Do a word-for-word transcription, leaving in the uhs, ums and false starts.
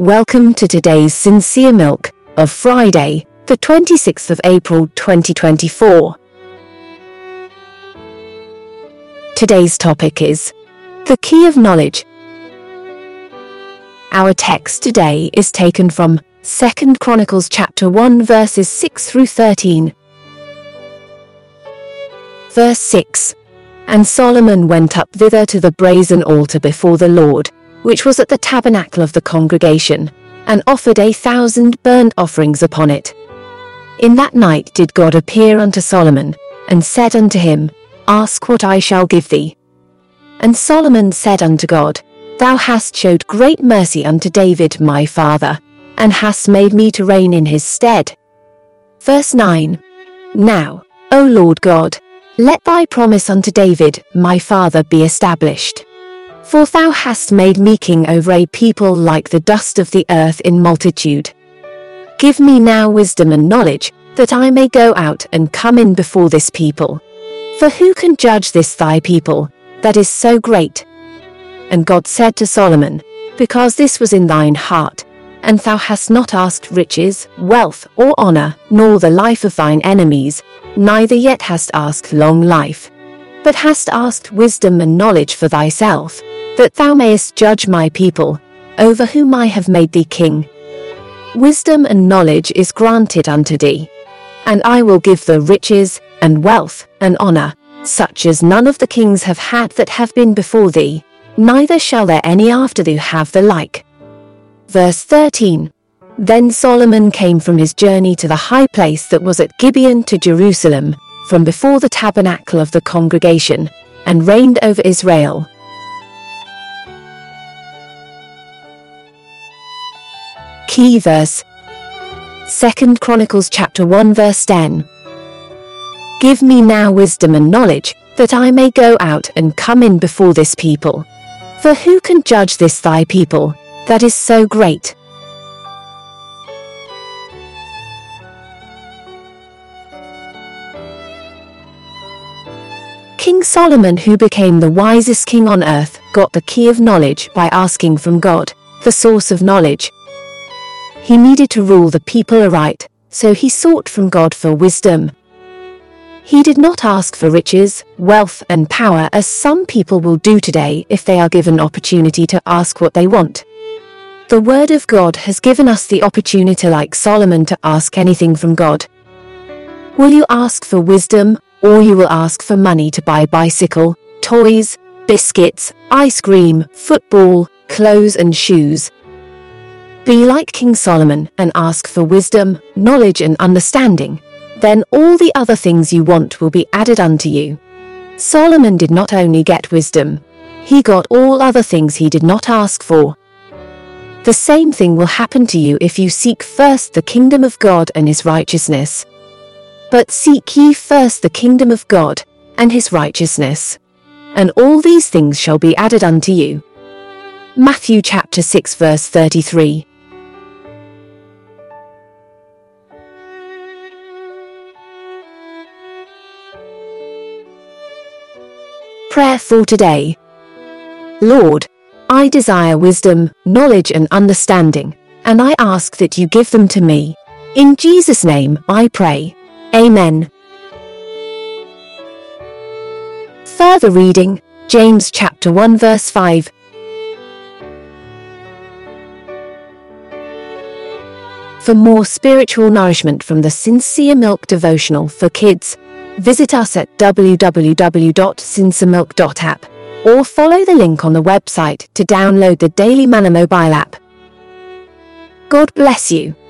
Welcome to today's Sincere Milk of Friday, the twenty-sixth of April twenty twenty-four. Today's topic is the key of knowledge. Our text today is taken from Second Chronicles chapter one verses six through thirteen. Verse six. And Solomon went up thither to the brazen altar before the Lord, which was at the tabernacle of the congregation, and offered a thousand burnt offerings upon it. In that night did God appear unto Solomon, and said unto him, Ask what I shall give thee. And Solomon said unto God, Thou hast showed great mercy unto David my father, and hast made me to reign in his stead. Verse nine. Now, O Lord God, let thy promise unto David my father be established. For thou hast made me king over a people like the dust of the earth in multitude. Give me now wisdom and knowledge, that I may go out and come in before this people. For who can judge this thy people, that is so great? And God said to Solomon, Because this was in thine heart, and thou hast not asked riches, wealth, or honor, nor the life of thine enemies, neither yet hast asked long life, but hast asked wisdom and knowledge for thyself, that thou mayest judge my people, over whom I have made thee king. Wisdom and knowledge is granted unto thee, and I will give thee riches, and wealth, and honor, such as none of the kings have had that have been before thee, neither shall there any after thee have the like. Verse thirteen. Then Solomon came from his journey to the high place that was at Gibeon to Jerusalem, from before the tabernacle of the congregation, and reigned over Israel. Key verse. Second Chronicles chapter one verse ten. Give me now wisdom and knowledge, that I may go out and come in before this people. For who can judge this thy people, that is so great? King Solomon, who became the wisest king on earth, got the key of knowledge by asking from God, the source of knowledge. He needed to rule the people aright, so he sought from God for wisdom. He did not ask for riches, wealth, and power as some people will do today if they are given opportunity to ask what they want. The Word of God has given us the opportunity, like Solomon, to ask anything from God. Will you ask for wisdom, or you will ask for money to buy bicycle, toys, biscuits, ice cream, football, clothes and shoes? Be like King Solomon and ask for wisdom, knowledge and understanding. Then all the other things you want will be added unto you. Solomon did not only get wisdom, he got all other things he did not ask for. The same thing will happen to you if you seek first the kingdom of God and his righteousness. But seek ye first the kingdom of God and his righteousness, and all these things shall be added unto you. Matthew chapter six verse thirty-three. Prayer for today. Lord, I desire wisdom, knowledge and understanding, and I ask that you give them to me. In Jesus' name I pray. Amen. Further reading, James chapter one verse five. For more spiritual nourishment from the Sincere Milk devotional for kids, visit us at w w w dot sincere milk dot app or follow the link on the website to download the Daily Manna mobile app. God bless you.